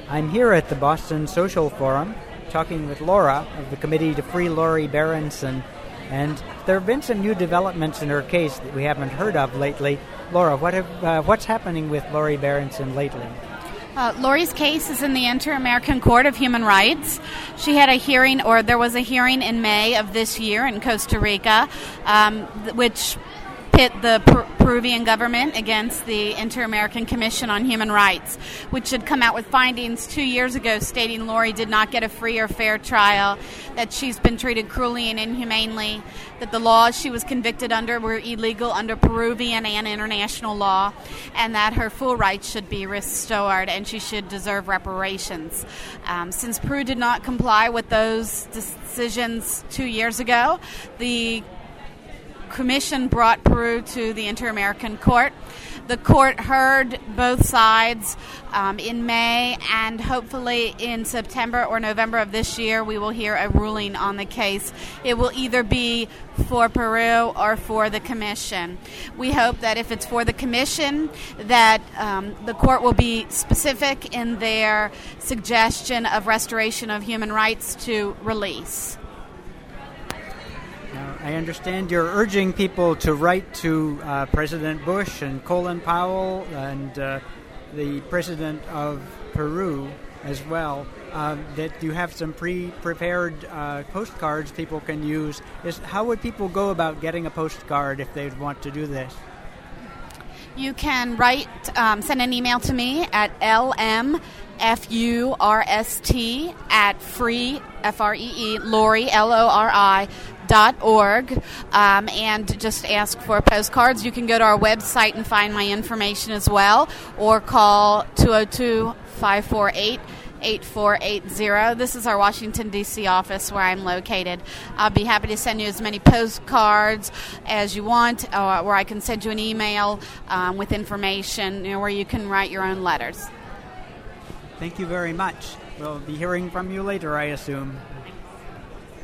I'm here at the Boston Social Forum talking with Laura of the Committee to Free Lori Berenson, and there have been some new developments in her case that we haven't heard of lately. Laura, what's happening with Lori Berenson lately? Lori's case is in the Inter-American Court of Human Rights. She had a hearing, or there was a hearing in May of this year in Costa Rica, which pit the Peruvian government against the Inter-American Commission on Human Rights, which had come out with findings 2 years ago stating Lori did not get a free or fair trial, that she's been treated cruelly and inhumanely, that the laws she was convicted under were illegal under Peruvian and international law, and that her full rights should be restored and she should deserve reparations. Since Peru did not comply with those decisions 2 years ago, the Commission brought Peru to the Inter-American Court. The court heard both sides in May, and hopefully in September or November of this year we will hear a ruling on the case. It will either be for Peru or for the Commission. We hope that if it's for the Commission, that the court will be specific in their suggestion of restoration of human rights to release. I understand you're urging people to write to President Bush and Colin Powell and the President of Peru as well, that you have some pre-prepared postcards people can use. How would people go about getting a postcard if they'd want to do this? You can send an email to me at lmfurst@free, F-R-E-E, Lori, LORI.org, and just ask for postcards. You can go to our website and find my information as well, or call 202-548-8480. This is our Washington, D.C. office where I'm located. I'll be happy to send you as many postcards as you want, or I can send you an email with information where you can write your own letters. Thank you very much. We'll be hearing from you later, I assume.